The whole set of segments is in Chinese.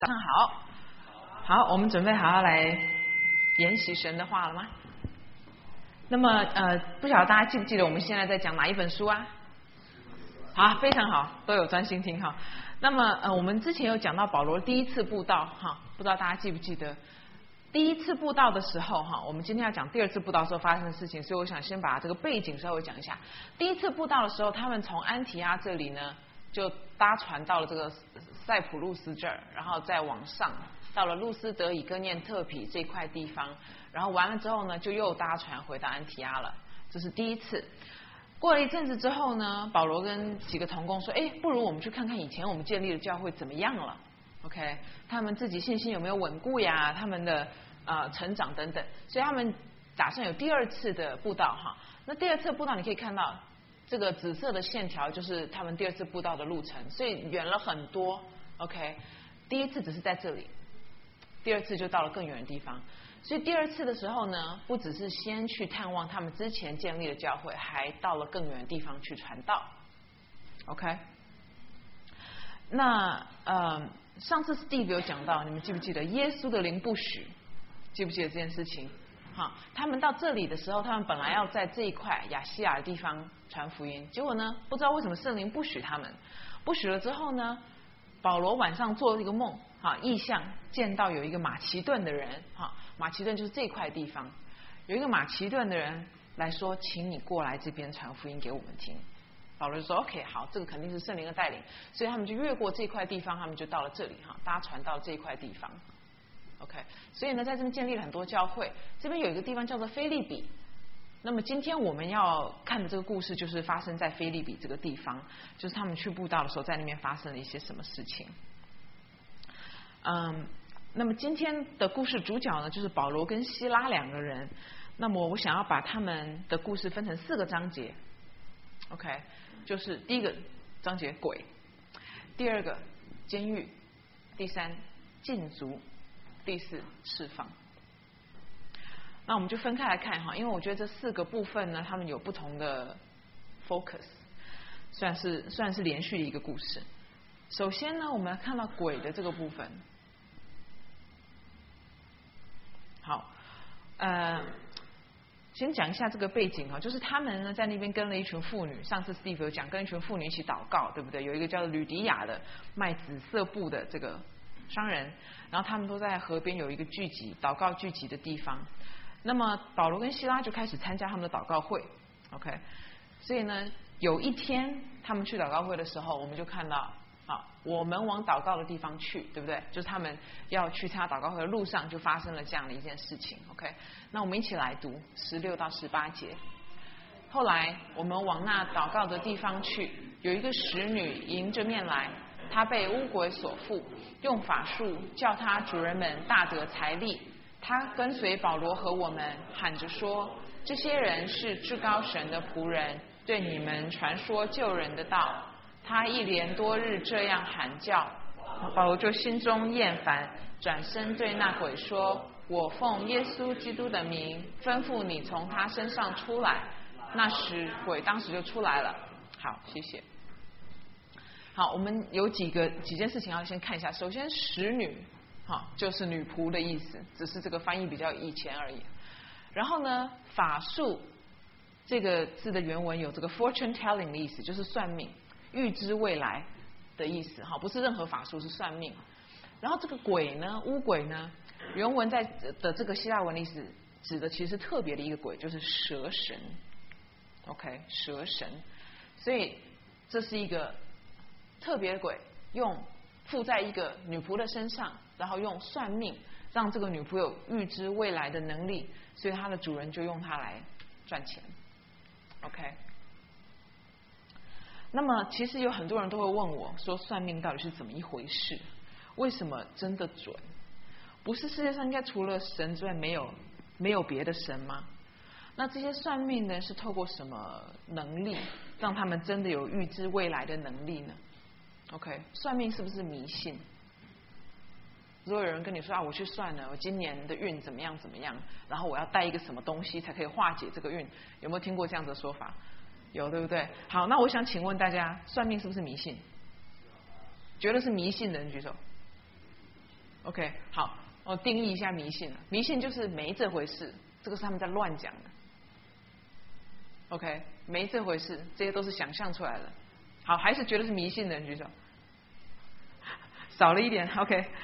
早上好，好，我们准备好好来研习神的话了吗？那么不晓得大家记不记得我们现在在讲哪一本书啊？好，非常好，都有专心听哈。那么我们之前有讲到保罗第一次布道哈，不知道大家记不记得？第一次布道的时候哈，我们今天要讲第二次布道时候发生的事情，所以我想先把这个背景稍微讲一下。第一次布道的时候，他们从安提阿这里呢，就搭船到了这个塞浦路斯这儿，然后再往上到了路斯德以哥念特皮这块地方，然后完了之后呢，就又搭船回到安提阿了。这是第一次。过了一阵子之后呢，保罗跟几个同工说：“哎，不如我们去看看以前我们建立的教会怎么样了 ？OK， 他们自己信心有没有稳固呀？他们的成长等等。所以他们打算有第二次的布道哈。那第二次布道你可以看到这个紫色的线条就是他们第二次布道的路程，所以远了很多。OK， 第一次只是在这里，第二次就到了更远的地方。所以第二次的时候呢，不只是先去探望他们之前建立的教会，还到了更远的地方去传道。OK， 那上次 Steve 有讲到，你们记不记得耶稣的灵不许？记不记得这件事情？好，他们到这里的时候，他们本来要在这一块亚细亚的地方传福音，结果呢，不知道为什么圣灵不许他们，不许了之后呢，保罗晚上做了一个梦，异象见到有一个马其顿的人，马其顿就是这块地方，有一个马其顿的人来说，请你过来这边传福音给我们听。保罗就说 OK 好，这个肯定是圣灵的带领，所以他们就越过这块地方，他们就到了这里搭船到这一块地方。OK， 所以呢，在这边建立了很多教会。这边有一个地方叫做腓立比。那么今天我们要看的这个故事，就是发生在腓立比这个地方，就是他们去布道的时候，在那边发生了一些什么事情。那么今天的故事主角呢，就是保罗跟希拉两个人。那么我想要把他们的故事分成4个章节。OK， 就是第一个章节鬼，第二个监狱，第3禁足，第4释放。那我们就分开来看哈，因为我觉得这4个部分呢，他们有不同的 focus， 算是连续的一个故事。首先呢，我们看到鬼的这个部分。好，先讲一下这个背景哈，就是他们呢在那边跟了一群妇女，上次 Steve 有讲，跟一群妇女一起祷告，对不对？有一个叫吕迪亚的卖紫色布的这个商人，然后他们都在河边有一个聚集祷告聚集的地方。那么保罗跟希拉就开始参加他们的祷告会 ，OK。所以呢，有一天他们去祷告会的时候，我们就看到我们往祷告的地方去，对不对？就是他们要去参加祷告会的路上，就发生了这样的一件事情 ，OK。那我们一起来读16到18节。后来我们往那祷告的地方去，有一个使女迎着面来，她被污鬼所附，用法术叫她主人们大得财力。她跟随保罗和我们，喊着说：“这些人是至高神的仆人，对你们传说救人的道。”他一连多日这样喊叫，保罗就心中厌烦，转身对那鬼说：“我奉耶稣基督的名，吩咐你从他身上出来。”那时鬼当时就出来了。好，谢谢。好，我们有几件事情要先看一下。首先，使女，就是女仆的意思，只是这个翻译比较以前而已。然后呢，法术这个字的原文有这个 fortune telling 的意思，就是算命。预知未来的意思不是任何法术，是算命。然后这个鬼呢，巫鬼呢，原文的这个希腊文的意思指的其实特别的一个鬼，就是蛇神。OK， 蛇神。所以这是一个特别的鬼，附在一个女仆的身上，然后用算命让这个女仆有预知未来的能力，所以她的主人就用它来赚钱。OK。那么其实有很多人都会问我说，算命到底是怎么一回事？为什么真的准？不是世界上应该除了神之外没有别的神吗？那这些算命呢，是透过什么能力让他们真的有预知未来的能力呢？ OK， 算命是不是迷信？如果有人跟你说我去算了，我今年的运怎么样怎么样，然后我要带一个什么东西才可以化解这个运，有没有听过这样的说法？有，对不对？好，那我想请问大家，算命是不是迷信？觉得是迷信的人举手。 OK， 好，我定义一下迷信了。迷信就是没这回事，这个是他们在乱讲的。OK， 没这回事，这些都是想象出来的。好，还是觉得是迷信的人举手。少了一点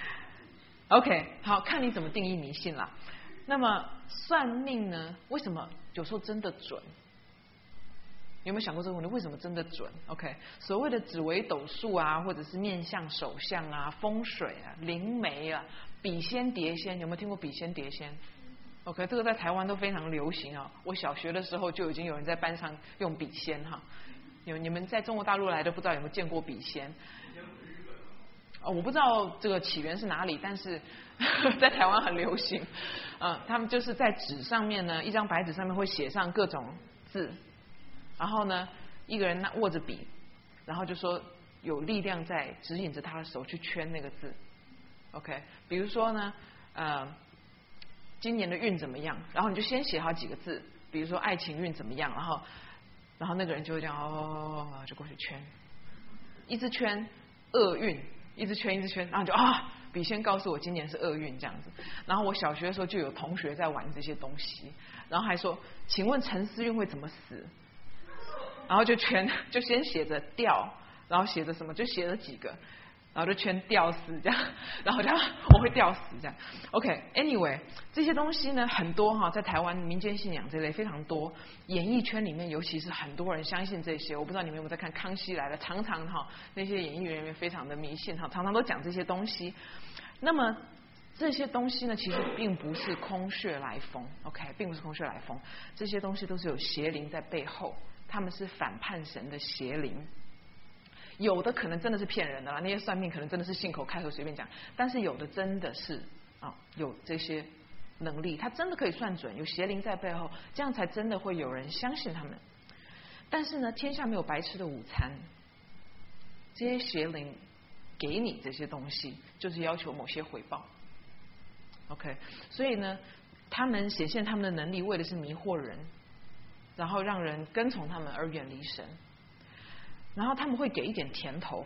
，OK， 好，看你怎么定义迷信啦。那么算命呢？为什么有时候真的准？有没有想过这个问题？为什么真的准 ？OK， 所谓的紫微斗数啊，或者是面相、手相啊、风水啊、灵媒啊、笔仙、碟仙，有没有听过笔仙、碟仙 ？OK， 这个在台湾都非常流行啊。我小学的时候就已经有人在班上用笔仙哈。你们在中国大陆来的，不知道有没有见过笔仙？我不知道这个起源是哪里，但是在台湾很流行。他们就是在纸上面呢，一张白纸上面会写上各种字，然后呢，一个人握着笔，然后就说有力量在指引着他的手去圈那个字。OK， 比如说呢，今年的运怎么样？然后你就先写好几个字，比如说爱情运怎么样，然后那个人就会这样就过去圈，一直圈厄运。一直圈，然后就笔仙告诉我今年是厄运这样子。然后我小学的时候就有同学在玩这些东西，然后还说，请问陈思韵会怎么死？然后就先写着吊，然后写着什么，就写了几个，然后就圈吊死这样，然后就我会吊死这样。OK，anyway， 这些东西呢很多哈，在台湾民间信仰这类非常多，演艺圈里面尤其是很多人相信这些。我不知道你们有没有在看《康熙来了》，常常哈那些演艺人员非常的迷信哈，常常都讲这些东西。那么这些东西呢，其实并不是空穴来风 ，OK， 并不是空穴来风，这些东西都是有邪灵在背后，他们是反叛神的邪灵。有的可能真的是骗人的啦，那些算命可能真的是信口开河随便讲，但是有的真的是有这些能力，他真的可以算准，有邪灵在背后，这样才真的会有人相信他们。但是呢，天下没有白吃的午餐，这些邪灵给你这些东西，就是要求某些回报。OK， 所以呢，他们显现他们的能力，为的是迷惑人，然后让人跟从他们而远离神。然后他们会给一点甜头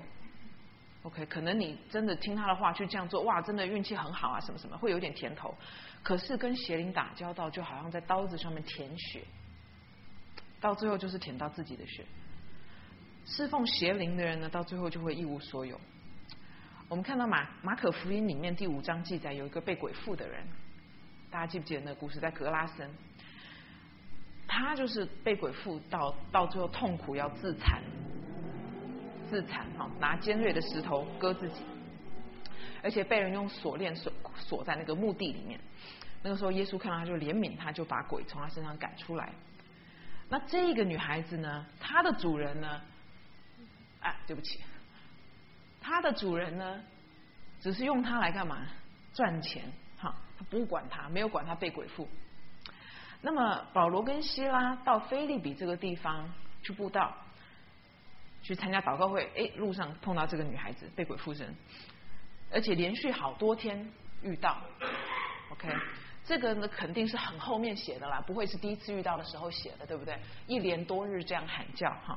，OK， 可能你真的听他的话去这样做，哇，真的运气很好啊，什么什么，会有点甜头。可是跟邪灵打交道，就好像在刀子上面舔血，到最后就是舔到自己的血。侍奉邪灵的人呢，到最后就会一无所有。我们看到马可福音里面第5章记载，有一个被鬼附的人，大家记不记得那个故事？在格拉森，他就是被鬼附到最后痛苦要自残哈，拿尖锐的石头割自己，而且被人用锁链锁在那个墓地里面。那个时候耶稣看到他就怜悯他，就把鬼从他身上赶出来。那这个女孩子呢，她的主人呢，对不起，她的主人呢，只是用她来干嘛？赚钱哈，他不管她，没有管她被鬼附。那么保罗跟希拉到腓立比这个地方去布道，去参加祷告会，路上碰到这个女孩子被鬼附身，而且连续好多天遇到。OK， 这个呢肯定是很后面写的啦，不会是第一次遇到的时候写的，对不对？一连多日这样喊叫哈。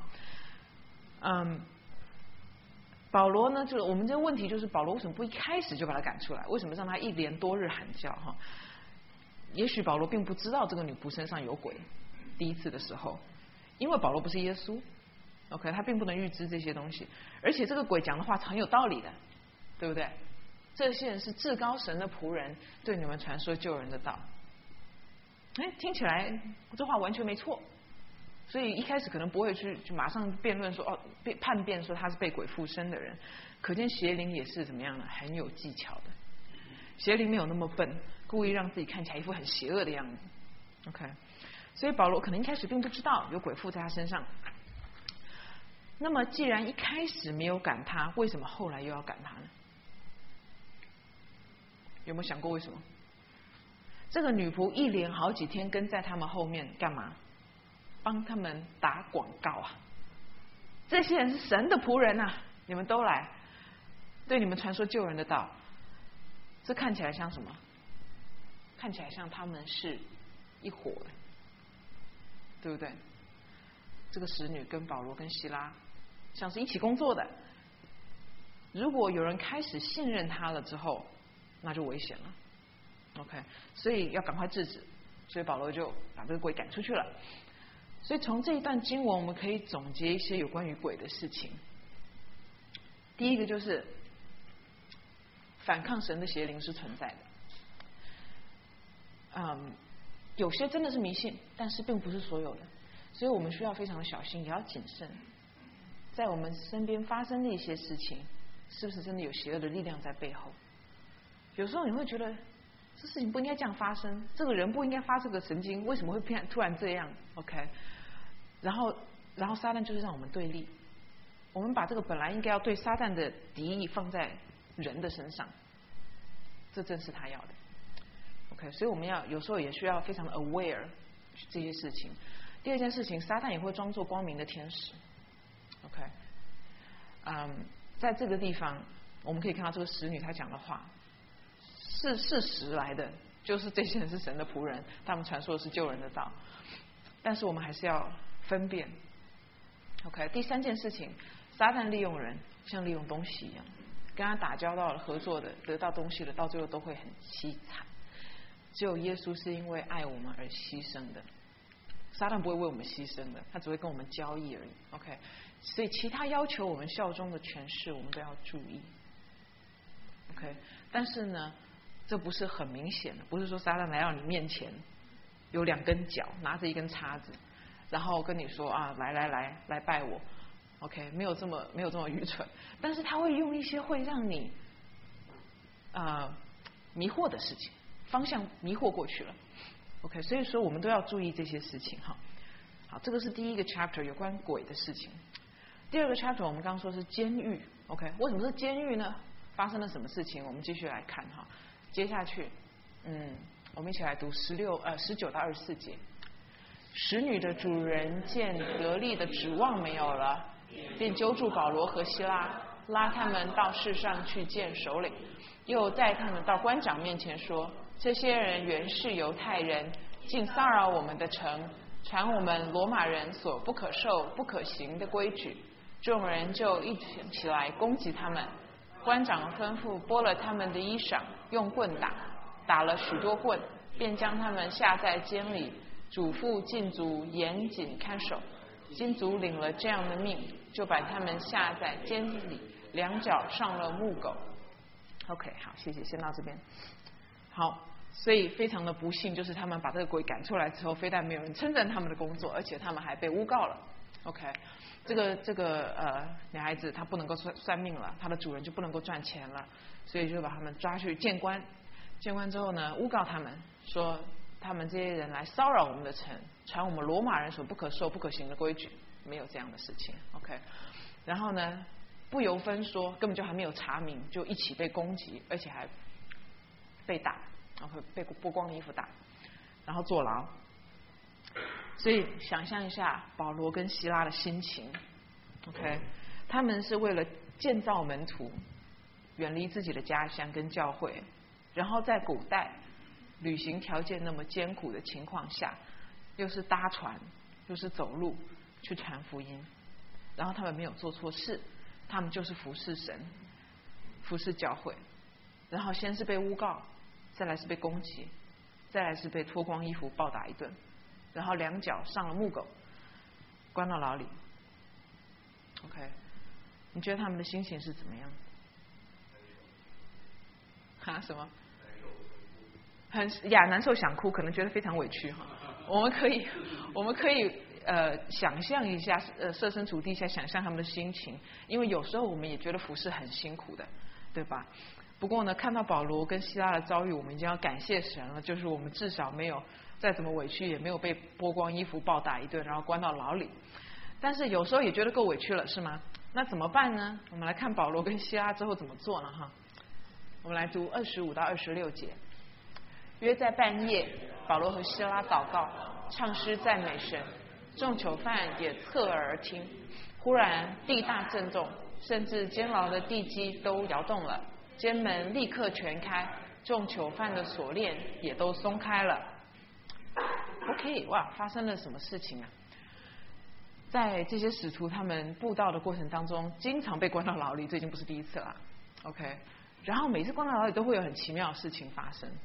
保罗呢，就我们这个问题就是保罗为什么不一开始就把他赶出来？为什么让他一连多日喊叫哈？也许保罗并不知道这个女仆身上有鬼，第一次的时候，因为保罗不是耶稣。OK， 他并不能预知这些东西，而且这个鬼讲的话很有道理的，对不对？这些人是至高神的仆人，对你们传说救人的道。听起来这话完全没错，所以一开始可能不会去马上辩论说叛辩说他是被鬼附身的人。可见邪灵也是怎么样呢？很有技巧的。邪灵没有那么笨，故意让自己看起来一副很邪恶的样子。OK， 所以保罗可能一开始并不知道有鬼附在他身上。那么既然一开始没有赶他，为什么后来又要赶他呢？有没有想过为什么？这个女仆一连好几天跟在他们后面干嘛？帮他们打广告啊！这些人是神的仆人啊，你们都来，对你们传说救人的道。这看起来像什么？看起来像他们是一伙的，对不对？这个使女跟保罗跟希拉像是一起工作的。如果有人开始信任他了之后， 那就危险了。OK， 所以要赶快制止，所以保罗就把这个鬼赶出去了。所以从这一段经文，我们可以总结一些有关于鬼的事情。第一个就是反抗神的邪灵是存在的。有些真的是迷信，但是并不是所有的，所以我们需要非常的小心，也要谨慎。在我们身边发生的一些事情，是不是真的有邪恶的力量在背后？有时候你会觉得这事情不应该这样发生，这个人不应该发这个神经，为什么会突然这样 ？OK， 然后撒旦就是让我们对立，我们把这个本来应该要对撒旦的敌意放在人的身上，这正是他要的。OK， 所以我们有时候也需要非常的 aware 这些事情。第二件事情，撒旦也会装作光明的天使。OK， 在这个地方我们可以看到这个使女她讲的话是事实来的，就是这些人是神的仆人，他们传说的是救人的道，但是我们还是要分辨。OK， 第三件事情，撒旦利用人像利用东西一样，跟他打交道的、合作的、得到东西的，到最后都会很凄惨。只有耶稣是因为爱我们而牺牲的，撒旦不会为我们牺牲的，他只会跟我们交易而已。OK， 所以其他要求我们效忠的权势，我们都要注意。OK， 但是呢，这不是很明显的，不是说撒旦来到你面前有两根脚，拿着一根叉子，然后跟你说啊，来拜我。OK， 没有这么愚蠢，但是他会用一些会让你迷惑的事情，方向迷惑过去了。OK， 所以说我们都要注意这些事情哈。好，这个是第一个 chapter 有关鬼的事情。第二个 chapter 我们刚刚说是监狱。OK， 为什么是监狱呢？发生了什么事情？我们继续来看哈。接下去，我们一起来读19到24节。使女的主人见得力的指望没有了，便揪住保罗和希拉，拉他们到市上去见首领，又带他们到官长面前说：这些人原是犹太人，竟骚扰我们的城，传我们罗马人所不可受不可行的规矩。众人就一起来攻击他们。官长吩咐剥了他们的衣裳，用棍打了许多棍，便将他们下在监里，嘱咐禁足严谨看守。禁足领了这样的命，就把他们下在监里，两脚上了木狗。OK， 好，谢谢，先到这边。好，所以非常的不幸，就是他们把这个鬼赶出来之后，非但没有人称赞他们的工作，而且他们还被诬告了。OK， 这个女孩子她不能够算命了，她的主人就不能够赚钱了，所以就把他们抓去见官。见官之后呢，诬告他们说他们这些人来骚扰我们的城，传我们罗马人所不可受不可行的规矩，没有这样的事情。OK， 然后呢，不由分说，根本就还没有查明，就一起被攻击，而且还被打，然后被剥光衣服打，然后坐牢。所以想象一下保罗跟希拉的心情。OK， 他们是为了建造门徒，远离自己的家乡跟教会，然后在古代旅行条件那么艰苦的情况下，又是搭船又是走路去传福音，然后他们没有做错事，他们就是服侍神服侍教会，然后先是被诬告，再来是被攻击，再来是被脱光衣服暴打一顿，然后两脚上了木狗，关到牢里。OK， 你觉得他们的心情是怎么样？什么？难受想哭，可能觉得非常委屈哈。我们可以想象一下，设身处地下想象他们的心情，因为有时候我们也觉得服侍很辛苦的，对吧？不过呢，看到保罗跟希拉的遭遇，我们已经要感谢神了，就是我们至少没有再怎么委屈，也没有被剥光衣服暴打一顿，然后关到牢里。但是有时候也觉得够委屈了，是吗？那怎么办呢？我们来看保罗跟希拉之后怎么做呢？哈，我们来读25到26节。约在半夜，保罗和希拉祷告，唱诗赞美神，众囚犯也侧耳而听。忽然地大震动，甚至监牢的地基都摇动了，监门立刻全开，众囚犯的锁链也都松开了。OK， 哇，发生了什么事情啊？在这些使徒他们布道的过程当中，经常被关到牢里，这已经不是第一次了。OK， 然后每次关在牢里都会有很奇妙的事情发生。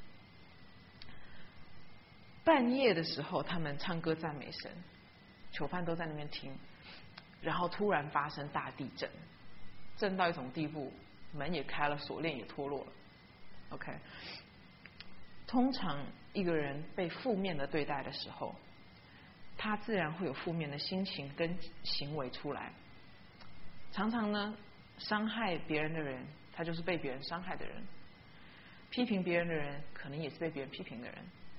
半夜的时候，他们唱歌赞美神，囚犯都在那边听，然后突然发生大地震，震到一种地步，门也开了，锁链也脱落了。OK， 通常一个人被负面的对待的时候，他自然会有负面的心情跟行为出来。常常呢，伤害别人的人，他就是被别人伤害的人；批评别人的人，可能也是被别人批评的人。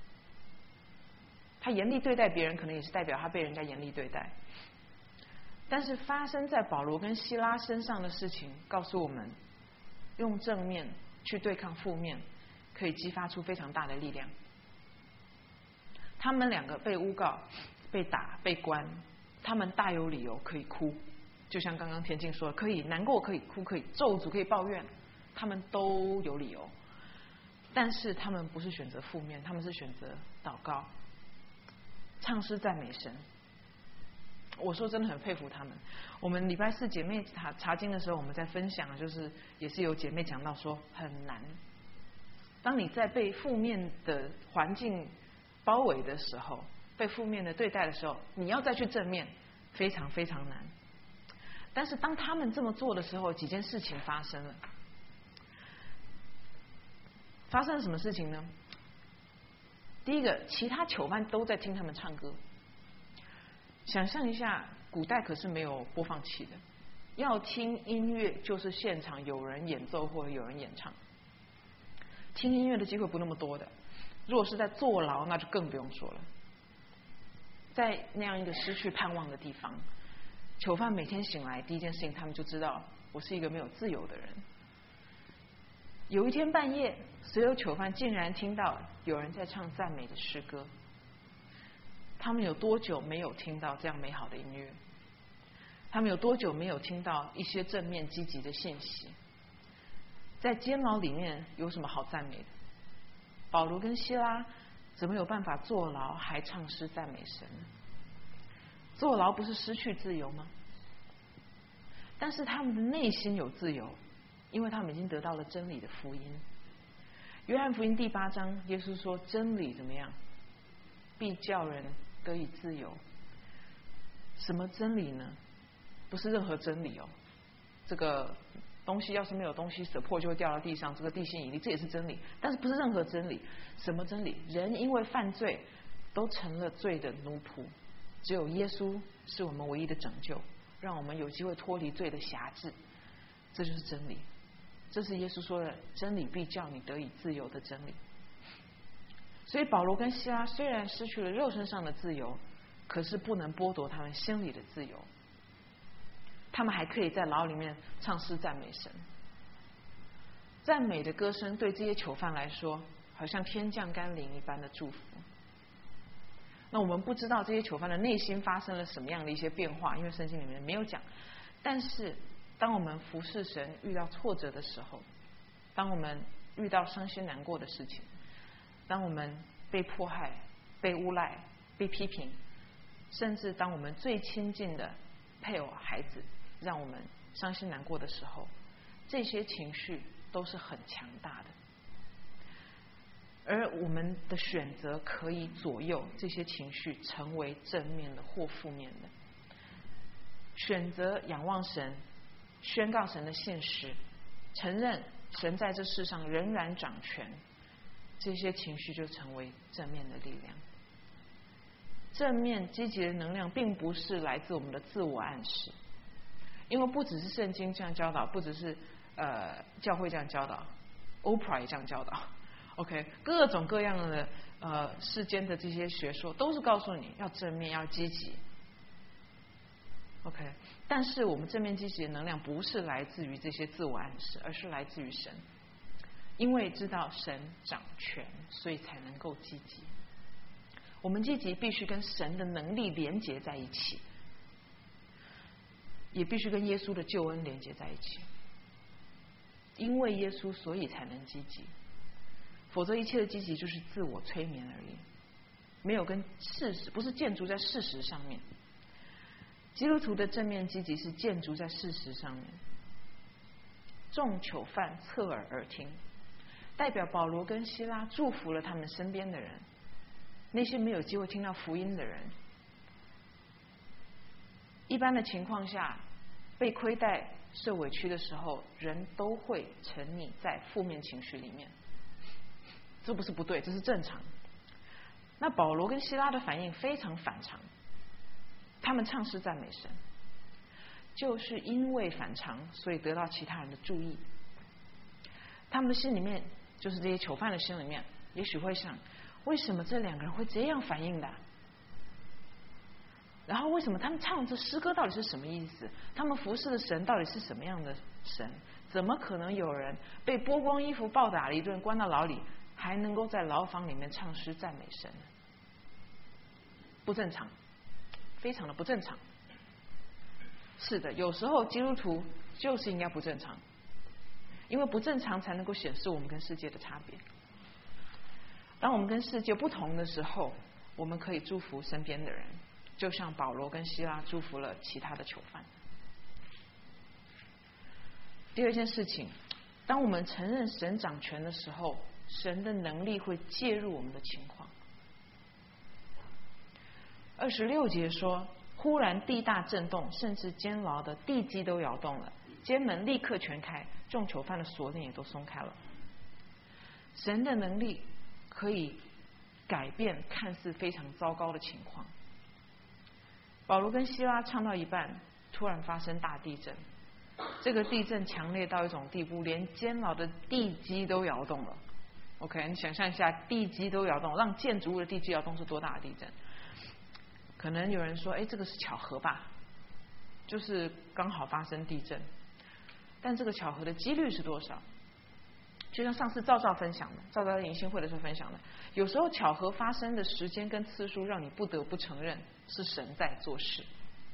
他严厉对待别人，可能也是代表他被人家严厉对待。但是发生在保罗跟希拉身上的事情，告诉我们，用正面去对抗负面，可以激发出非常大的力量。他们两个被诬告、被打、被关，他们大有理由可以哭，就像刚刚田径说的，可以难过，可以哭，可以咒诅，可以抱怨，他们都有理由。但是他们不是选择负面，他们是选择祷告、唱诗赞美神。我说真的很佩服他们。我们礼拜四姐妹查经的时候，我们在分享，就是也是有姐妹讲到说很难。当你在被负面的环境包围的时候，被负面的对待的时候，你要再去正面，非常非常难。但是当他们这么做的时候，几件事情发生了。发生了什么事情呢？第一个，其他囚犯都在听他们唱歌。想象一下，古代可是没有播放器的，要听音乐就是现场有人演奏或者有人演唱。听音乐的机会不那么多的，如果是在坐牢，那就更不用说了。在那样一个失去盼望的地方，囚犯每天醒来第一件事情，他们就知道我是一个没有自由的人。有一天半夜，所有囚犯竟然听到有人在唱赞美的诗歌。他们有多久没有听到这样美好的音乐？他们有多久没有听到一些正面积极的信息？在监牢里面有什么好赞美的？保罗跟希拉怎么有办法坐牢还唱诗赞美神？坐牢不是失去自由吗？但是他们的内心有自由，因为他们已经得到了真理的福音。约翰福音第8章，耶稣说真理怎么样？必叫人得以自由。什么真理呢？不是任何真理哦。这个东西要是没有东西，舍破就会掉到地上，这个地心引力，这也是真理，但是不是任何真理。什么真理？人因为犯罪都成了罪的奴仆，只有耶稣是我们唯一的拯救，让我们有机会脱离罪的辖制。这就是真理，这是耶稣说的真理必叫你得以自由的真理。所以保罗跟希拉虽然失去了肉身上的自由，可是不能剥夺他们心里的自由。他们还可以在牢里面唱诗赞美神。赞美的歌声对这些囚犯来说，好像天降甘霖一般的祝福。那我们不知道这些囚犯的内心发生了什么样的一些变化，因为圣经里面没有讲。但是当我们服侍神遇到挫折的时候，当我们遇到伤心难过的事情，当我们被迫害、被诬赖、被批评，甚至当我们最亲近的配偶、孩子让我们伤心难过的时候，这些情绪都是很强大的。而我们的选择可以左右这些情绪成为正面的或负面的。选择仰望神，宣告神的现实，承认神在这世上仍然掌权，这些情绪就成为正面的力量。正面积极的能量并不是来自我们的自我暗示，因为不只是圣经这样教导，不只是教会这样教导， Oprah 也这样教导。OK， 各种各样的世间的这些学说都是告诉你要正面，要积极。OK， 但是我们正面积极的能量不是来自于这些自我暗示，而是来自于神。因为知道神掌权，所以才能够积极。我们积极必须跟神的能力连结在一起，也必须跟耶稣的救恩连结在一起。因为耶稣，所以才能积极，否则一切的积极就是自我催眠而已，没有跟事实，不是建筑在事实上面。基督徒的正面积极是建筑在事实上面。 众囚犯侧耳而听，代表保罗跟希拉祝福了他们身边的人，那些没有机会听到福音的人。一般的情况下，被亏待、受委屈的时候，人都会沉溺在负面情绪里面，这不是不对，这是正常。那保罗跟希拉的反应非常反常，他们唱诗赞美神，就是因为反常，所以得到其他人的注意。他们的心里面，就是这些囚犯的心里面，也许会想：为什么这两个人会这样反应的？然后为什么他们唱这诗歌到底是什么意思？他们服侍的神到底是什么样的神？怎么可能有人被剥光衣服暴打了一顿，关到牢里，还能够在牢房里面唱诗赞美神？不正常，非常的不正常。是的，有时候基督徒就是应该不正常，因为不正常才能够显示我们跟世界的差别。当我们跟世界不同的时候，我们可以祝福身边的人，就像保罗跟希拉祝福了其他的囚犯。第二件事情，当我们承认神掌权的时候，神的能力会介入我们的情况。26节说，忽然地大震动，甚至监牢的地基都摇动了，监门立刻全开，众囚犯的锁链也都松开了。神的能力可以改变看似非常糟糕的情况。保罗跟希拉唱到一半，突然发生大地震，这个地震强烈到一种地步，连监牢的地基都摇动了。OK， 你想象一下，地基都摇动，让建筑物的地基摇动是多大的地震？可能有人说，这个是巧合吧，就是刚好发生地震。但这个巧合的几率是多少？就像上次赵分享的，赵在迎新会的时候分享的，有时候巧合发生的时间跟次数，让你不得不承认是神在做事。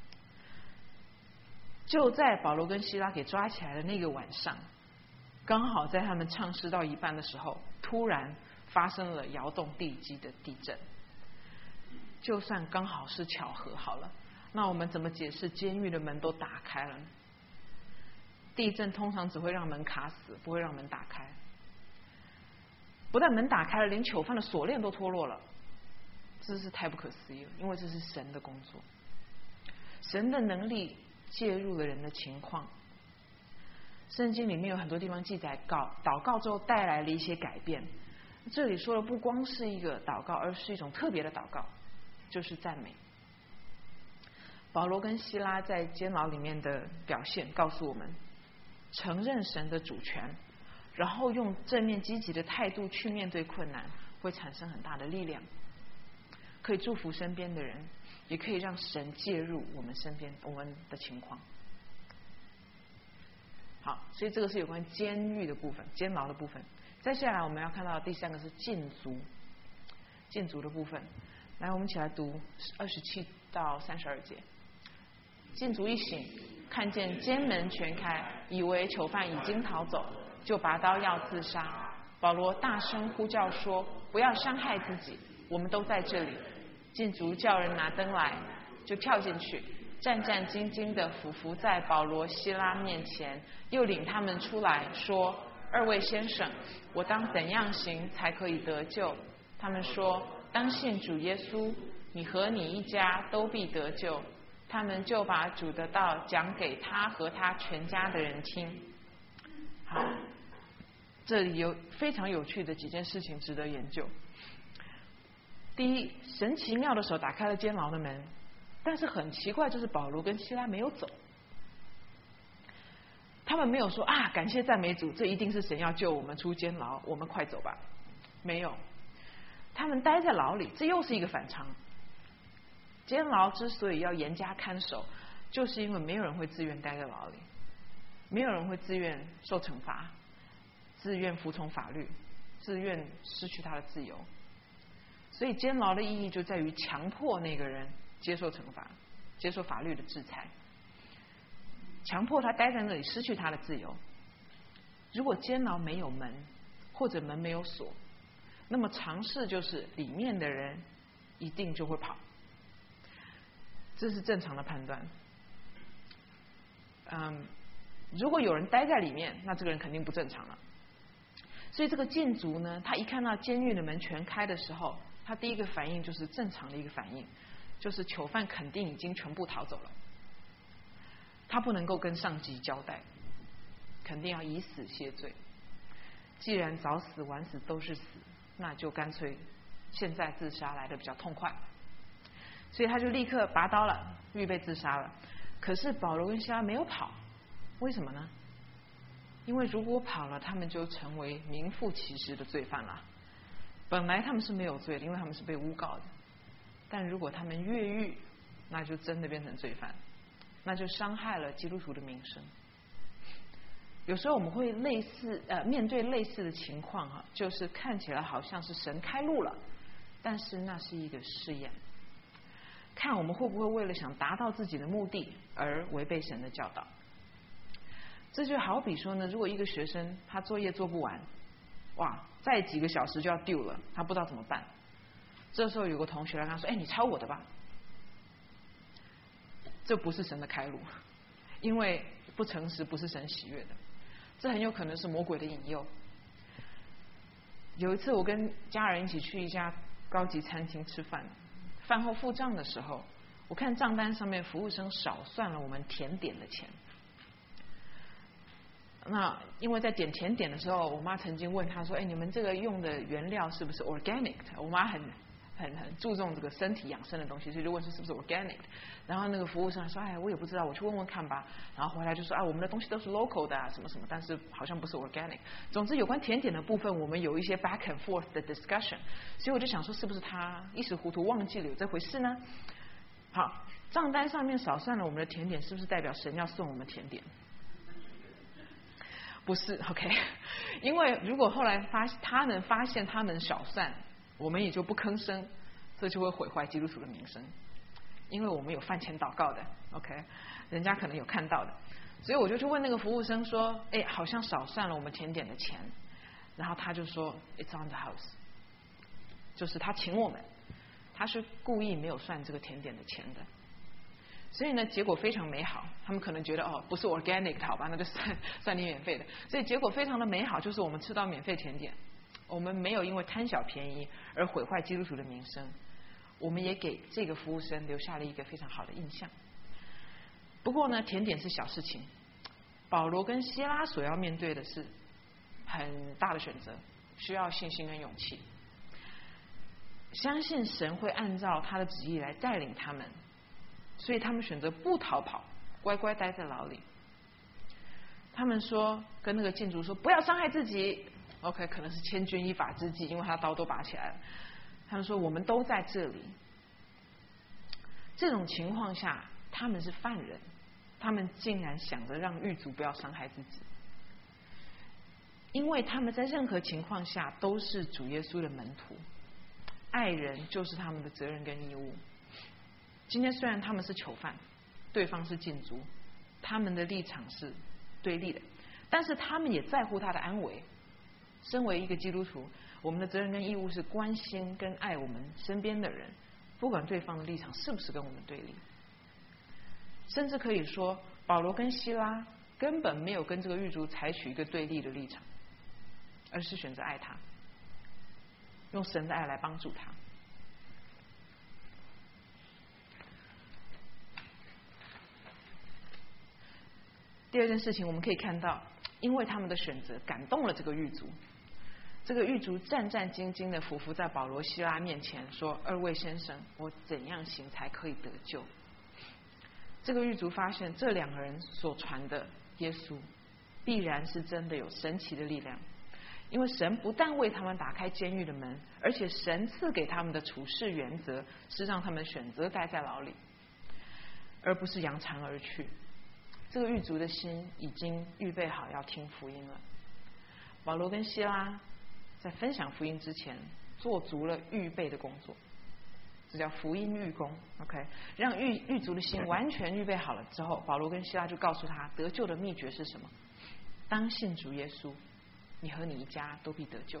就在保罗跟希拉给抓起来的那个晚上，刚好在他们唱诗到一半的时候，突然发生了摇动地基的地震。就算刚好是巧合好了，那我们怎么解释监狱的门都打开了呢？地震通常只会让门卡死，不会让门打开。不但门打开了，连囚犯的锁链都脱落了，这是太不可思议了，因为这是神的工作。神的能力介入了人的情况。圣经里面有很多地方记载祷告之后带来了一些改变。这里说的不光是一个祷告，而是一种特别的祷告，就是赞美。保罗跟希拉在监牢里面的表现告诉我们，承认神的主权，然后用正面积极的态度去面对困难，会产生很大的力量，可以祝福身边的人，也可以让神介入我们身边我们的情况。好，所以这个是有关监狱的部分，监牢的部分。再下来我们要看到第三个是禁足的部分。来，我们一起来读27到32节。禁足一醒，看见监门全开，以为囚犯已经逃走，就拔刀要自杀。保罗大声呼叫说：不要伤害自己，我们都在这里。禁足叫人拿灯来，就跳进去，战战兢兢地俯伏在保罗希拉面前，又领他们出来说：二位先生，我当怎样行才可以得救？他们说：当信主耶稣，你和你一家都必得救。他们就把主的道讲给他和他全家的人听。好，这里有非常有趣的几件事情值得研究。第一，神奇妙的手打开了监牢的门，但是很奇怪，就是保罗跟希拉没有走。他们没有说感谢赞美主，这一定是神要救我们出监牢，我们快走吧。没有，他们待在牢里，这又是一个反常。监牢之所以要严加看守，就是因为没有人会自愿待在牢里，没有人会自愿受惩罚，自愿服从法律，自愿失去他的自由。所以监牢的意义就在于强迫那个人接受惩罚，接受法律的制裁，强迫他待在那里，失去他的自由。如果监牢没有门，或者门没有锁，那么常识就是里面的人一定就会跑，这是正常的判断。 如果有人待在里面，那这个人肯定不正常了。所以这个禁足呢，他一看到监狱的门全开的时候，他第一个反应就是正常的一个反应，就是囚犯肯定已经全部逃走了。他不能够跟上级交代，肯定要以死谢罪。既然早死晚死都是死，那就干脆现在自杀来的比较痛快。所以他就立刻拔刀了，预备自杀了。可是保罗跟希拉没有跑，为什么呢？因为如果跑了，他们就成为名副其实的罪犯了。本来他们是没有罪的，因为他们是被诬告的。但如果他们越狱，那就真的变成罪犯，那就伤害了基督徒的名声。有时候我们会面对类似的情况哈，就是看起来好像是神开路了，但是那是一个试验，看我们会不会为了想达到自己的目的而违背神的教导。这就好比说呢，如果一个学生他作业做不完，哇，再几个小时就要 due 了，他不知道怎么办。这时候有个同学来跟他说：“哎，你抄我的吧。”这不是神的开路，因为不诚实不是神喜悦的，这很有可能是魔鬼的引诱。有一次我跟家人一起去一家高级餐厅吃饭，饭后付账的时候，我看账单上面服务生少算了我们甜点的钱。那因为在点甜点的时候，我妈曾经问他说：“哎，你们这个用的原料是不是 organic？” 我妈很注重这个身体养生的东西，所以就问说是不是 organic。然后那个服务生说：“哎，我也不知道，我去问问看吧。”然后回来就说：“啊，我们的东西都是 local 的啊，什么什么，但是好像不是 organic。”总之，有关甜点的部分，我们有一些 back and forth 的 discussion。所以我就想说，是不是他一时糊涂忘记了有这回事呢？好，账单上面少算了我们的甜点，是不是代表神要送我们甜点？不是 ，OK， 因为如果后来他能发现他们少算，我们也就不吭声，这就会毁坏基督徒的名声，因为我们有饭前祷告的 ，OK， 人家可能有看到的，所以我就去问那个服务生说：“哎，好像少算了我们甜点的钱。”然后他就说 ：“It's on the house， 就是他请我们，他是故意没有算这个甜点的钱的。”所以呢，结果非常美好。他们可能觉得不是 organic 的，好吧，那就算你免费的。所以结果非常的美好，就是我们吃到免费甜点，我们没有因为贪小便宜而毁坏基督徒的名声，我们也给这个服务生留下了一个非常好的印象。不过呢，甜点是小事情，保罗跟希拉所要面对的是很大的选择，需要信心跟勇气，相信神会按照他的旨意来带领他们。所以他们选择不逃跑，乖乖待在牢里。他们说跟那个禁足说不要伤害自己 ，OK， 可能是千钧一发之际，因为他刀都拔起来了。他们说我们都在这里。这种情况下，他们是犯人，他们竟然想着让狱卒不要伤害自己，因为他们在任何情况下都是主耶稣的门徒，爱人就是他们的责任跟义务。今天虽然他们是囚犯，对方是禁足，他们的立场是对立的，但是他们也在乎他的安危。身为一个基督徒，我们的责任跟义务是关心跟爱我们身边的人，不管对方的立场是不是跟我们对立。甚至可以说，保罗跟希拉根本没有跟这个狱卒采取一个对立的立场，而是选择爱他，用神的爱来帮助他。第二件事情，我们可以看到，因为他们的选择感动了这个狱卒，这个狱卒战战兢兢的匍匐在保罗希拉面前说：“二位先生，我怎样行才可以得救？”这个狱卒发现这两个人所传的耶稣必然是真的有神奇的力量，因为神不但为他们打开监狱的门，而且神赐给他们的处事原则是让他们选择待在牢里，而不是扬长而去。这个狱卒的心已经预备好要听福音了。保罗跟希拉在分享福音之前做足了预备的工作，这叫福音预工 OK， 让狱卒的心完全预备好了之后，保罗跟希拉就告诉他得救的秘诀是什么。当信主耶稣，你和你一家都必得救。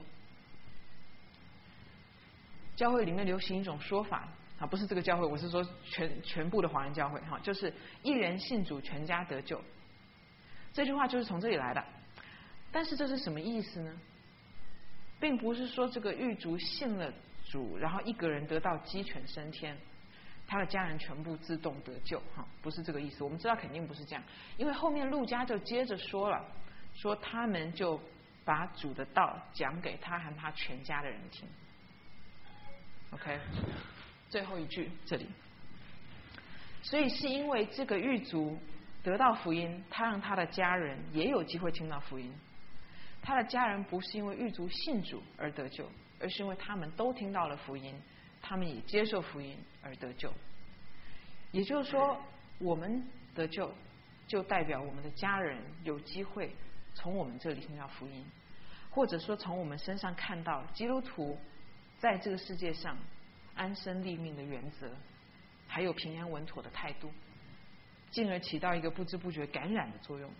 教会里面流行一种说法不是这个教会，我是说全部的华人教会就是一人信主全家得救。 这句话就是从这里来的。但是这是什么意思呢？并不是说这个狱卒信了主，然后一个人得到鸡犬升天，他的家人全部自动得救，不是这个意思。我们知道肯定不是这样，因为后面路加就接着说了，说他们就把主的道讲给他和他全家的人听。OK， 最后一句这里，所以是因为这个狱卒得到福音，他让他的家人也有机会听到福音。他的家人不是因为狱卒信主而得救，而是因为他们都听到了福音，他们也接受福音而得救。也就是说，我们得救，就代表我们的家人有机会从我们这里听到福音，或者说从我们身上看到基督徒在这个世界上安身立命的原则，还有平安稳妥的态度，进而起到一个不知不觉感染的作用。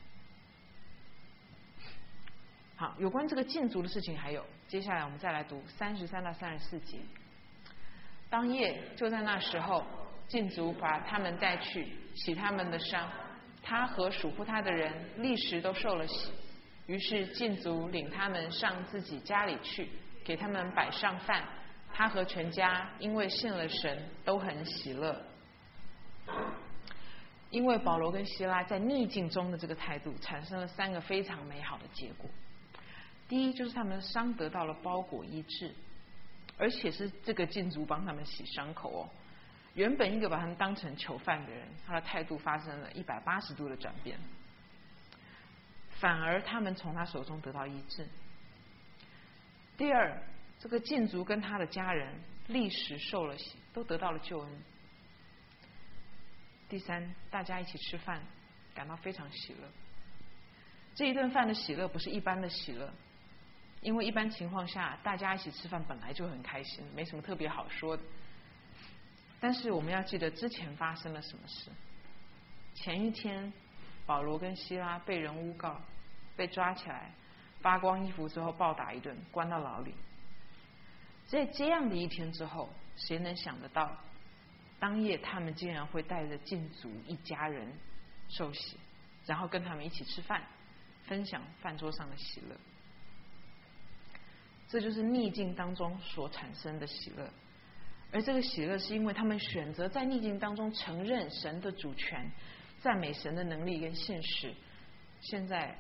好，有关这个禁足的事情还有，接下来我们再来读33到34节。当夜就在那时候，禁足把他们带去洗他们的伤，他和属乎他的人立时都受了洗。于是禁足领他们上自己家里去，给他们摆上饭。他和全家因为信了神，都很喜乐。因为保罗跟希拉在逆境中的这个态度，产生了3个非常美好的结果。第一，就是他们的伤得到了包裹医治，而且是这个禁足帮他们洗伤口哦。原本一个把他们当成囚犯的人，他的态度发生了180度的转变，反而他们从他手中得到医治。第二，这个禁足跟他的家人立时受了洗，都得到了救恩。第三，大家一起吃饭，感到非常喜乐。这一顿饭的喜乐不是一般的喜乐，因为一般情况下大家一起吃饭本来就很开心，没什么特别好说的。但是我们要记得之前发生了什么事。前一天保罗跟希拉被人诬告，被抓起来，扒光衣服之后暴打一顿，关到牢里。在这样的一天之后，谁能想得到当夜他们竟然会带着禁足一家人受洗，然后跟他们一起吃饭，分享饭桌上的喜乐。这就是逆境当中所产生的喜乐。而这个喜乐是因为他们选择在逆境当中承认神的主权，赞美神的能力跟信实。现在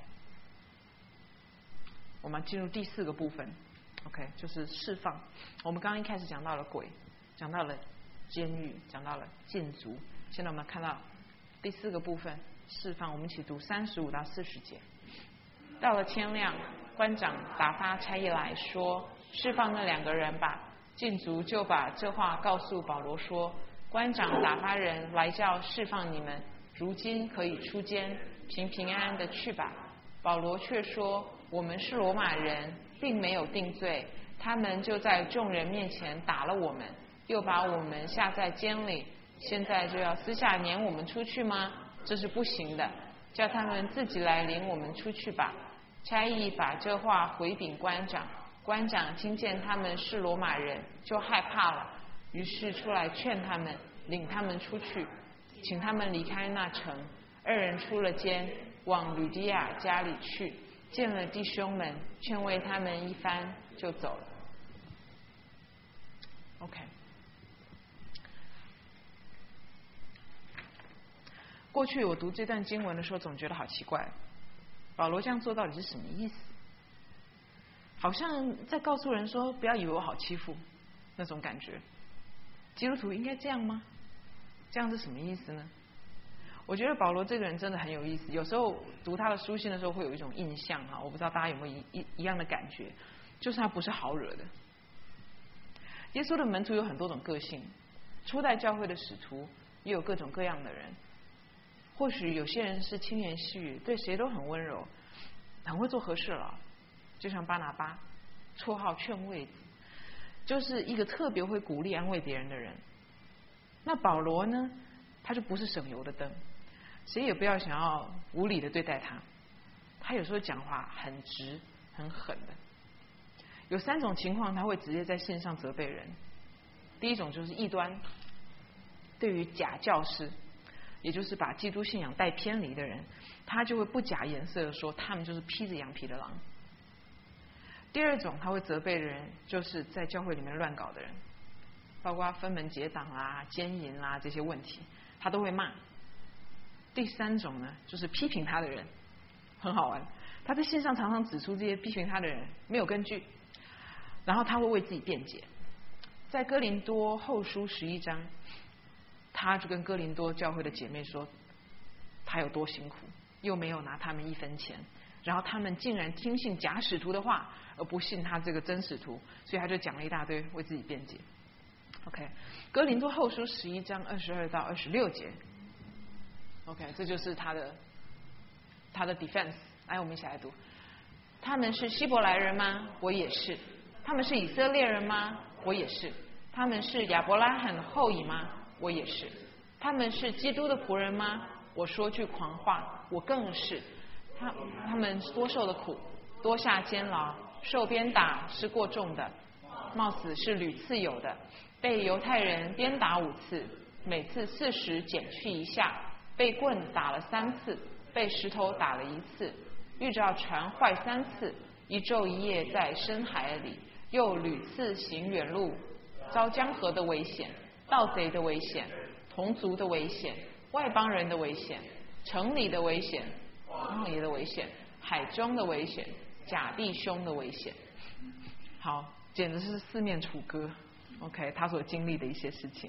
我们进入第4个部分 OK， 就是释放。我们刚刚一开始讲到了鬼，讲到了监狱，讲到了禁足，现在我们看到第4个部分释放。我们一起读35到40节。到了天亮，官长打发差役来说，释放那2个人吧。禁足就把这话告诉保罗说，官长打发人来叫释放你们，如今可以出监，平平安安的去吧。保罗却说，我们是罗马人，并没有定罪，他们就在众人面前打了我们，又把我们下在监里，现在就要私下撵我们出去吗？这是不行的，叫他们自己来领我们出去吧。差役把这话回禀官长，官长听见他们是罗马人，就害怕了，于是出来劝他们，领他们出去，请他们离开那城。2人出了监，往吕底亚家里去，见了弟兄们，劝慰他们一番，就走了。OK， 过去我读这段经文的时候，总觉得好奇怪，保罗这样做到底是什么意思？好像在告诉人说，不要以为我好欺负那种感觉。基督徒应该这样吗？这样是什么意思呢？我觉得保罗这个人真的很有意思。有时候读他的书信的时候，会有一种印象哈，我不知道大家有没有一样的感觉，就是他不是好惹的。耶稣的门徒有很多种个性，初代教会的使徒也有各种各样的人。或许有些人是轻言细语，对谁都很温柔，很会做和事佬，就像巴拿巴，绰号劝慰子，就是一个特别会鼓励安慰别人的人。那保罗呢，他就不是省油的灯，谁也不要想要无理的对待他。他有时候讲话很直很狠的。有3种情况他会直接在信上责备人。第一种就是异端，对于假教师， 也就是把基督信仰带偏离的人，他就会不假颜色的说他们就是披着羊皮的狼。第二种他会责备的人，就是在教会里面乱搞的人，包括分门结党啦、奸淫啦这些问题，他都会骂。第三种呢，就是批评他的人，很好玩，他在线上常常指出这些批评他的人没有根据，然后他会为自己辩解。在哥林多后书11章，他就跟哥林多教会的姐妹说他有多辛苦，又没有拿他们1分钱，然后他们竟然听信假使徒的话，而不信他这个真使徒，所以他就讲了一大堆为自己辩解。OK， 哥林多后书11章22到26节。OK， 这就是他的 defense。来，我们一起来读。他们是希伯来人吗？我也是。他们是以色列人吗？我也是。他们是亚伯拉罕的后裔吗？我也是。他们是基督的仆人吗？我说句狂话，我更是。他们多受的苦，多下监牢，受鞭打是过重的，冒死是屡次有的，被犹太人鞭打5次，每次40减去1下，被棍打了3次，被石头打了1次，遇着船坏3次，一昼一夜在深海里，又屡次行远路，遭江河的危险，盗贼的危险，同族的危险，外邦人的危险，城里的危险，旷野的危险，海中的危险，假弟兄的危险。好，简直是四面楚歌。OK， 他所经历的一些事情。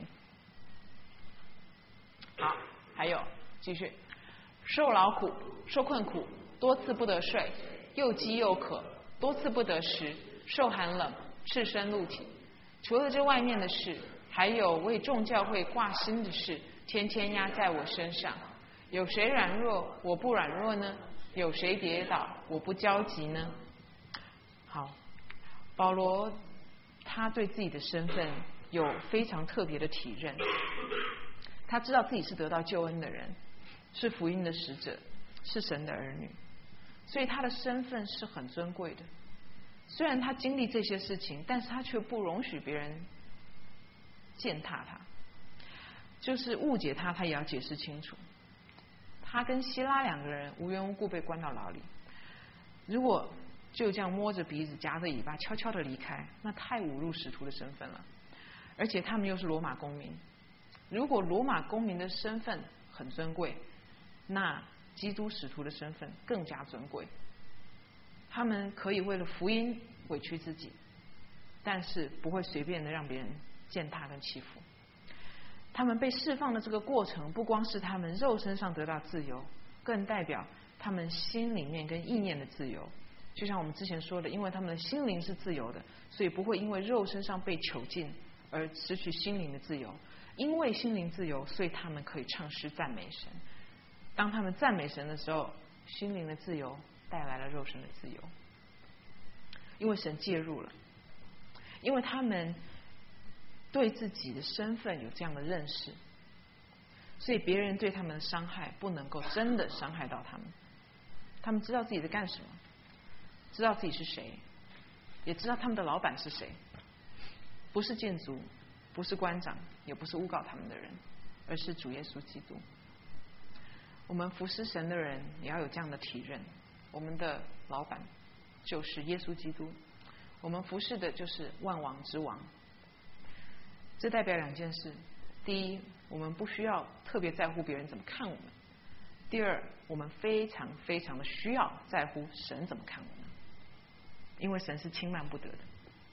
好，还有继续，受劳苦，受困苦，多次不得睡，又饥又渴，多次不得食，受寒冷，赤身露体。除了这外面的事，还有为众教会挂心的事，天天压在我身上。有谁软弱，我不软弱呢？有谁跌倒，我不焦急呢？好，保罗他对自己的身份有非常特别的体认，他知道自己是得到救恩的人，是福音的使者，是神的儿女，所以他的身份是很尊贵的。虽然他经历这些事情，但是他却不容许别人践踏他，就是误解他，他也要解释清楚。他跟希拉2个人无缘无故被关到牢里，如果就这样摸着鼻子夹着尾巴悄悄的离开，那太侮辱使徒的身份了。而且他们又是罗马公民，如果罗马公民的身份很尊贵，那基督使徒的身份更加尊贵。他们可以为了福音委屈自己，但是不会随便的让别人践踏跟欺负。他们被释放的这个过程，不光是他们肉身上得到自由，更代表他们心里面跟意念的自由。就像我们之前说的，因为他们的心灵是自由的，所以不会因为肉身上被囚禁而失去心灵的自由。因为心灵自由，所以他们可以唱诗赞美神。当他们赞美神的时候，心灵的自由带来了肉身的自由，因为神介入了，因为他们对自己的身份有这样的认识，所以别人对他们的伤害不能够真的伤害到他们。他们知道自己在干什么，知道自己是谁，也知道他们的老板是谁，不是建筑，不是官长，也不是诬告他们的人，而是主耶稣基督。我们服侍神的人也要有这样的体认，我们的老板就是耶稣基督，我们服侍的就是万王之王。这代表2件事：第一，我们不需要特别在乎别人怎么看我们；第二，我们非常非常的需要在乎神怎么看我们，因为神是轻慢不得的。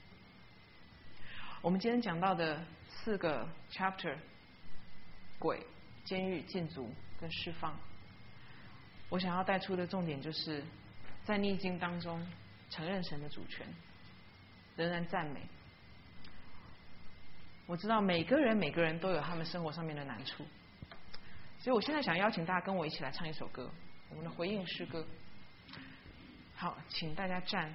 我们今天讲到的4个 chapter， 鬼、监狱、禁足跟释放，我想要带出的重点就是在逆境当中承认神的主权，仍然赞美。我知道每个人都有他们生活上面的难处，所以我现在想邀请大家跟我一起来唱一首歌，我们的回应诗歌。好，请大家站。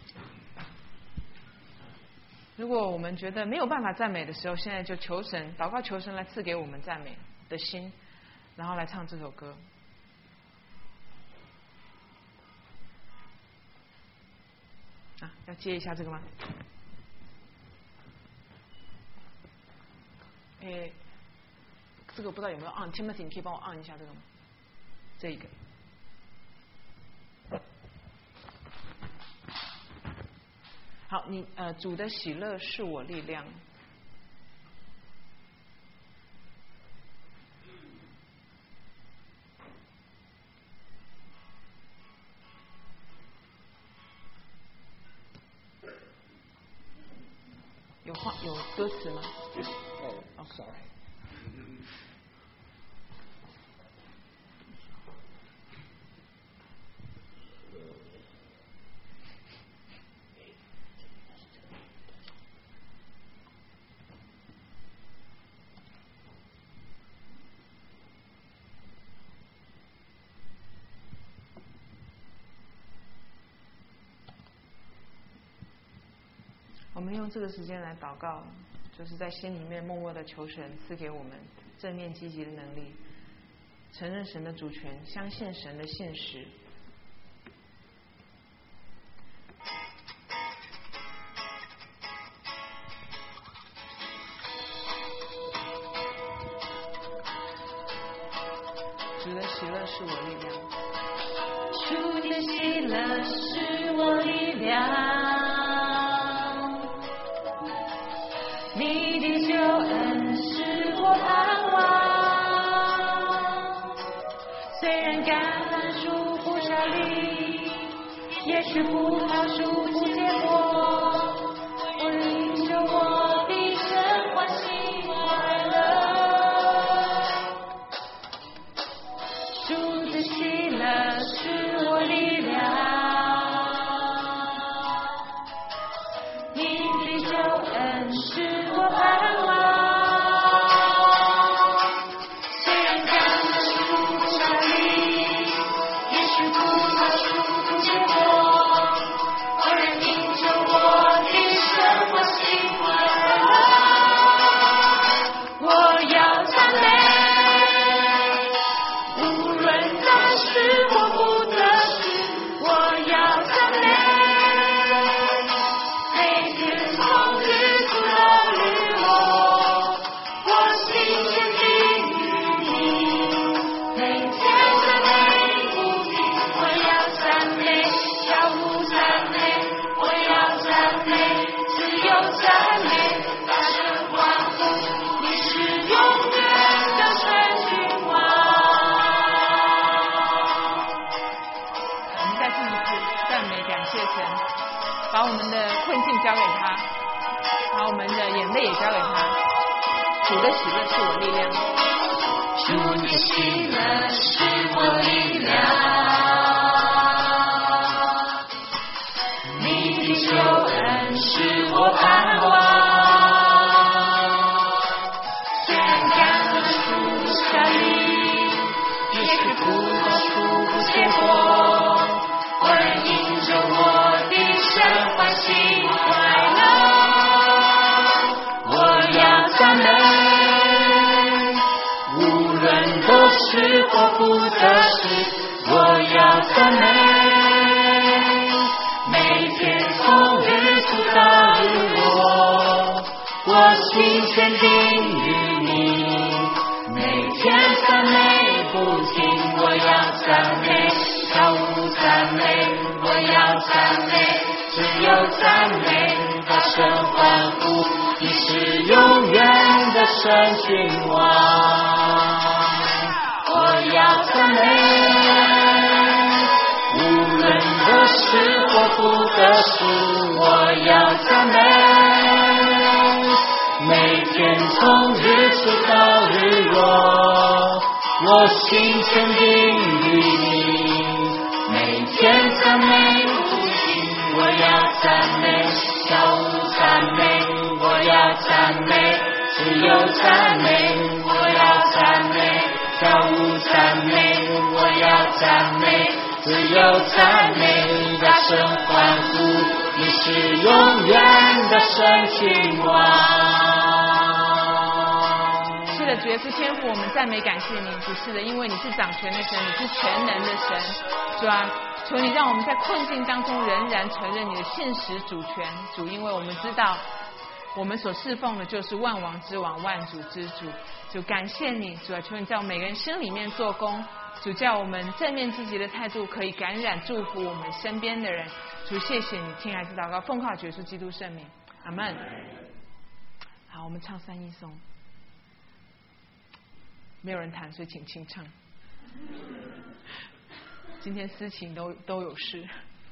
如果我们觉得没有办法赞美的时候，现在就求神，祷告求神来赐给我们赞美的心，然后来唱这首歌。要接一下这个吗？ 这个不知道有没有 on，Timothy 你可以帮我 on 一下这个吗？这个。好，你主的喜乐是我力量。有歌词吗？ 哦 ，sorry。 我们用这个时间来祷告，就是在心里面默默的求神赐给我们正面积极的能力，承认神的主权，相信神的现实。主的喜乐是我力量， 主的喜乐是我力量。你的救恩是我盼望，虽然橄榄树不效力，也许葡萄树不结果，我领受我的神欢喜快乐。主的喜乐是我力量。 把我们的困境交给他，把我们的眼泪也交给他。主的喜乐是我力量， 主的喜乐是我力量。你的救恩是我盼望，虽然橄榄树不效力，也许葡萄树不结果，我仍因着我的神欢喜快乐。我要赞美，无论得失或不得失，我要赞美。每天从日出到日落，我心坚定于你。每天赞美不停，我要赞美，跳舞赞美，我要赞美，只有赞美，大声欢呼，你是永远的神君王。我要赞美，无论得失或不得失，我要赞美。每天从日出到日落，我心坚定于你。每天赞美不停，我要赞美，跳舞赞美，我要赞美，只有赞美，我要赞美，跳舞赞美，我要赞美，只有赞美，大声欢呼，你是永远的神君王。 是的，主耶稣天父，我们赞美感谢你，主是的，因为你是掌权的神，你是全能的神，主啊，求你让我们在困境当中仍然承认你的现实主权，主，因为我们知道我们所侍奉的就是万王之王、万主之主。主，感谢你，主啊，求你在我们每个人心里面做工。主，叫我们正面积极的态度可以感染祝福我们身边的人。主，谢谢你听孩子祷告，奉靠主耶稣基督圣名，阿门。好，我们唱三一颂。没有人弹，所以请清唱。今天司琴都有事。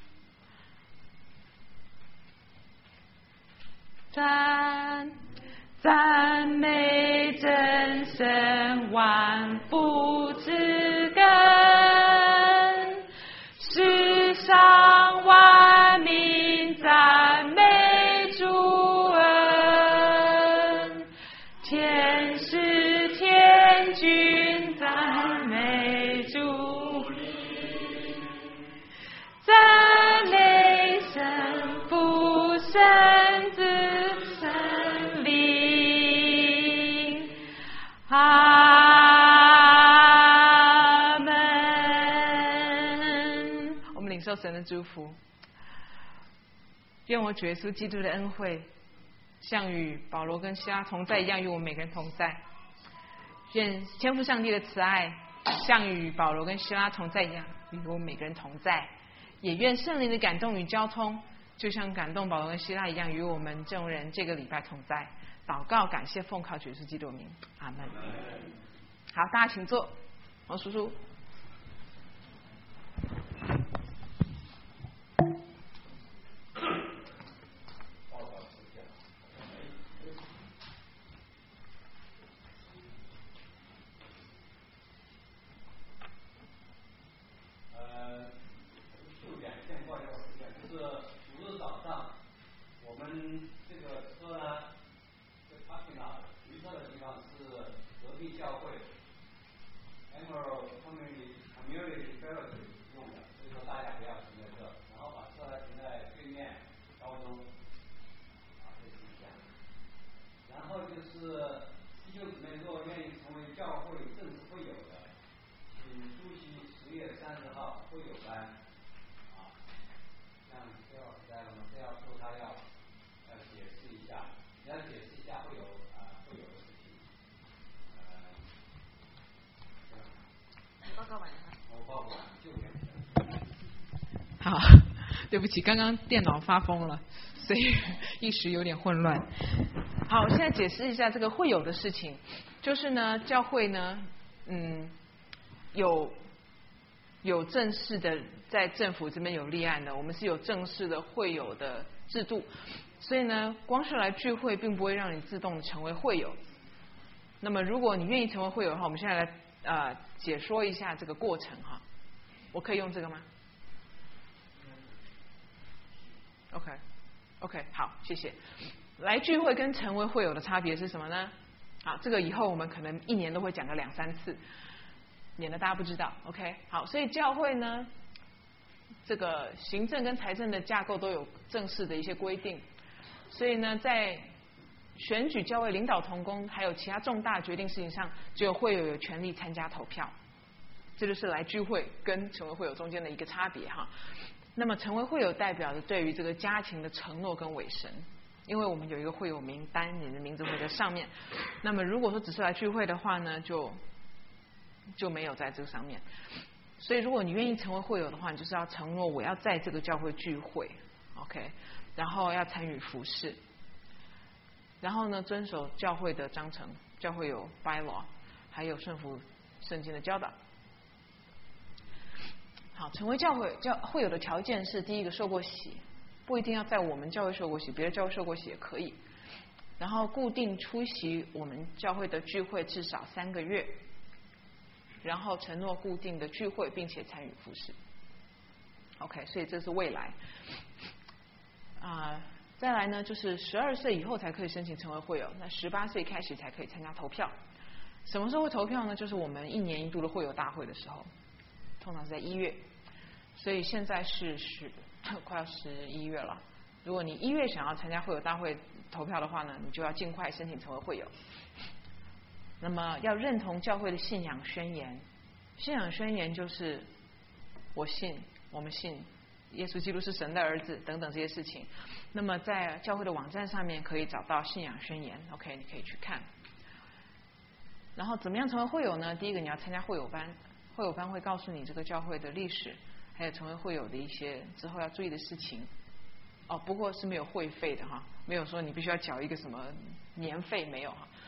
赞美真神万福之根，世上万民赞美主恩，天使天君赞美主名，赞美神父神子神灵，阿门。我们领受神的祝福，愿我主耶稣基督的恩惠像与保罗跟希拉同在一样，与我们每个人同在。愿天父上帝的慈爱像与保罗跟希拉同在一样，与我们每个人同在。也愿圣灵的感动与交通，就像感动保罗跟希拉一样，与我们众人这个礼拜同在。祷告感谢奉靠主耶稣基督的名，阿门。好，大家请坐。王叔叔。好，对不起，刚刚电脑发疯了，所以一时有点混乱。好，我现在解释一下这个会友的事情，就是呢，教会呢，有正式的在政府这边有立案的，我们是有正式的会友的制度，所以呢，光是来聚会并不会让你自动成为会友。那么，如果你愿意成为会友的话，我们现在来解说一下这个过程哈。我可以用这个吗？OK， 好，谢谢。来聚会跟成为会友的差别是什么呢？好，这个以后我们可能一年都会讲个2-3次，免得大家不知道。OK， 好，所以教会呢，这个行政跟财政的架构都有正式的一些规定，所以呢，在选举教会领导同工还有其他重大决定事情上，只有会友有权利参加投票。这就是来聚会跟成为会友中间的一个差别哈。那么成为会友代表的对于这个家庭的承诺跟委身，因为我们有一个会友名单，你的名字会在上面。那么如果说只是来聚会的话呢，就没有在这个上面。所以如果你愿意成为会友的话，你就是要承诺我要在这个教会聚会 ，OK， 然后要参与服事，然后呢遵守教会的章程，教会有 bylaw， 还有顺服圣经的教导。好，成为会友的条件是：第一个，受过洗，不一定要在我们教会受过洗，别的教会受过洗也可以。然后固定出席我们教会的聚会至少3个月，然后承诺固定的聚会，并且参与服事。OK， 所以这是未来。再来呢，就是12岁以后才可以申请成为会友，那18岁开始才可以参加投票。什么时候会投票呢？就是我们1年1度的会友大会的时候，通常是在1月。所以现在是快要11月了。如果你1月想要参加会友大会投票的话呢，你就要尽快申请成为会友。那么要认同教会的信仰宣言，信仰宣言就是我信，我们信耶稣基督是神的儿子等等这些事情。那么在教会的网站上面可以找到信仰宣言 ，OK， 你可以去看。然后怎么样成为会友呢？第一个你要参加会友班，会友班会告诉你这个教会的历史，还有成为会友的一些之后要注意的事情。不过是没有会费的哈，没有说你必须要缴一个什么年费，没有哈。